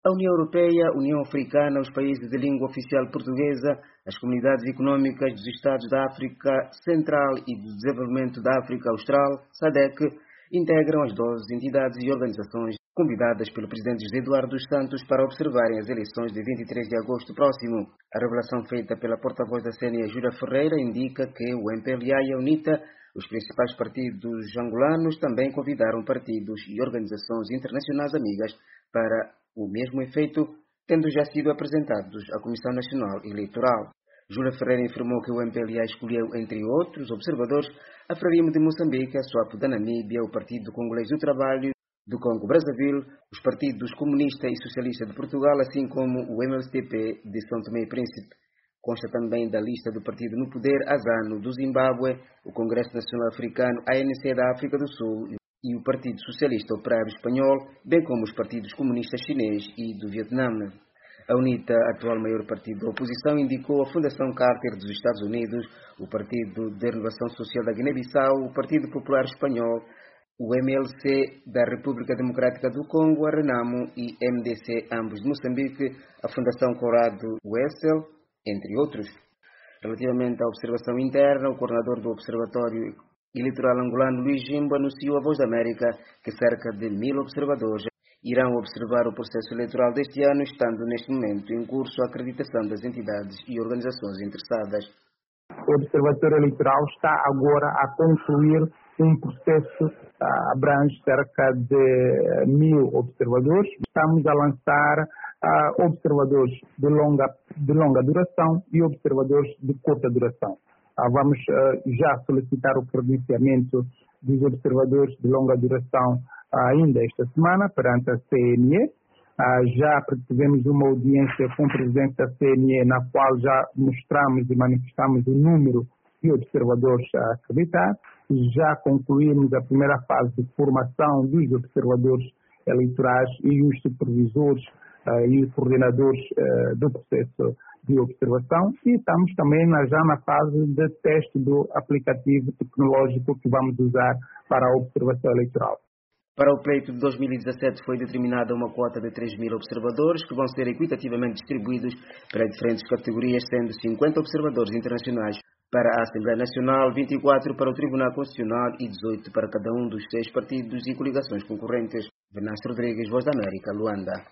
A União Europeia, a União Africana, os países de língua oficial portuguesa, as comunidades econômicas dos Estados da África Central e do Desenvolvimento da África Austral, SADC, integram as 12 entidades e organizações convidadas pelo presidente José Eduardo dos Santos para observarem as eleições de 23 de agosto próximo. A revelação feita pela porta-voz da CNE, Júlia Ferreira, indica que o MPLA e a UNITA, os principais partidos angolanos, também convidaram partidos e organizações internacionais amigas para o mesmo efeito, tendo já sido apresentados à Comissão Nacional Eleitoral. Júlia Ferreira informou que o MPLA escolheu, entre outros observadores, a Frelimo de Moçambique, a SWAPO da Namíbia, o Partido Congolês do Trabalho do Congo-Brazzaville, os partidos comunista e socialista de Portugal, assim como o MLSTP de São Tomé e Príncipe. Consta também da lista do partido no poder, a ZANU do Zimbábue, o Congresso Nacional Africano, a ANC da África do Sul e o Partido Socialista Operário Espanhol, bem como os partidos comunistas chinês e do Vietnã. A UNITA, atual maior partido da oposição, indicou a Fundação Carter dos Estados Unidos, o Partido de Renovação Social da Guiné-Bissau, o Partido Popular Espanhol, o MLC da República Democrática do Congo, a Renamo e MDC, ambos de Moçambique, a Fundação Corado Wessel, entre outros. Relativamente à observação interna, o coordenador do Observatório Eleitoral Angolano, Luís Jimbo, anunciou à Voz da América que cerca de 1000 observadores irão observar o processo eleitoral deste ano, estando neste momento em curso a acreditação das entidades e organizações interessadas. O Observatório Eleitoral está agora a concluir um processo que abrange cerca de 1000 observadores. Estamos a lançar observadores de longa duração e observadores de curta duração. Vamos já solicitar o credenciamento dos observadores de longa duração ainda esta semana perante a CNE. Já tivemos uma audiência com o presidente da CNE, na qual já mostramos e manifestamos o número de observadores a acreditar. Já concluímos a primeira fase de formação dos observadores eleitorais e os supervisores e coordenadores do processo de observação, e estamos também já na fase de teste do aplicativo tecnológico que vamos usar para a observação eleitoral. Para o pleito de 2017 foi determinada uma quota de 3.000 observadores que vão ser equitativamente distribuídos para diferentes categorias, sendo 50 observadores internacionais para a Assembleia Nacional, 24 para o Tribunal Constitucional e 18 para cada um dos 6 partidos e coligações concorrentes. Venâncio Rodrigues, Voz da América, Luanda.